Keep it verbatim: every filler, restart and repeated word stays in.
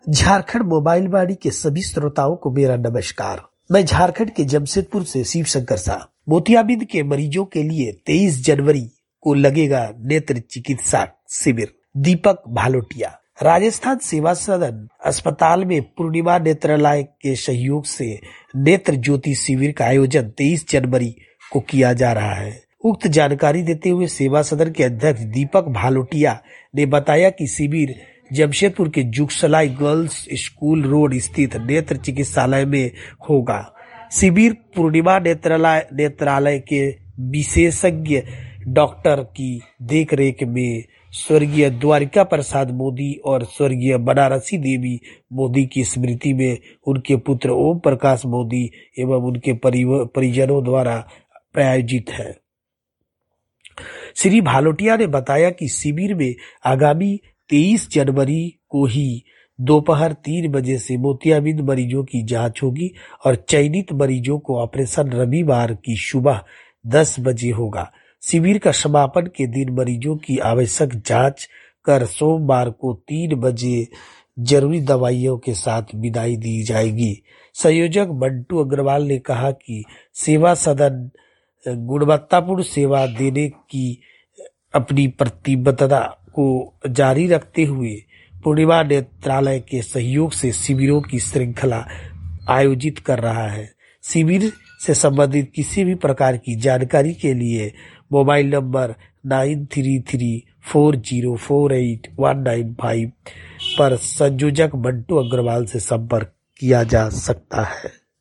Jharkhand mobile वाणी के सभी श्रोताओं को मेरा नमस्कार। मैं झारखंड के जमशेदपुर से शिव शंकर शाह। मोतियाबिंद के मरीजों के लिए तेईस जनवरी को लगेगा नेत्र चिकित्सा शिविर। दीपक भालोटिया। राजस्थान सेवा सदन अस्पताल में पूर्णिमा नेत्रालय के सहयोग से नेत्र ज्योति शिविर का आयोजन तेईस जनवरी को किया जा रहा है। उक्त जानकारी देते हुए सेवा सदन के अध्यक्ष दीपक भालोटिया ने बताया कि शिविर जमशेदपुर के जुगसलाई गर्ल्स स्कूल रोड स्थित नेत्र चिकित्सालय में होगा। शिविर पूर्णिमा नेत्रालय नेत्रालय के विशेषज्ञ डॉक्टर की देखरेख में स्वर्गीय द्वारिका प्रसाद मोदी और स्वर्गीय बनारसी देवी मोदी की स्मृति में उनके पुत्र ओम प्रकाश मोदी एवं उनके परिजनों द्वारा प्रायोजित है। श्री भालोटिया ने बताया कि शिविर में आगामी तेईस जनवरी को ही दोपहर तीन बजे से मोतियाबिंद मरीजों की जांच होगी और चयनित मरीजों को ऑपरेशन रविवार की सुबह दस बजे होगा। शिविर का समापन के दिन मरीजों की आवश्यक जांच कर सोमवार को तीन बजे जरूरी दवाइयों के साथ विदाई दी जाएगी। संयोजक मंटू अग्रवाल ने कहा कि सेवा सदन गुणवत्तापूर्ण सेवा देने की अपनी प्रतिबद्धता को जारी रखते हुए पूर्णिमा नेत्रालय के सहयोग से शिविरों की श्रृंखला आयोजित कर रहा है। शिविर से संबंधित किसी भी प्रकार की जानकारी के लिए mobile number nine three three four zero four eight one nine five पर संयोजक मंटू अग्रवाल से संपर्क किया जा सकता है।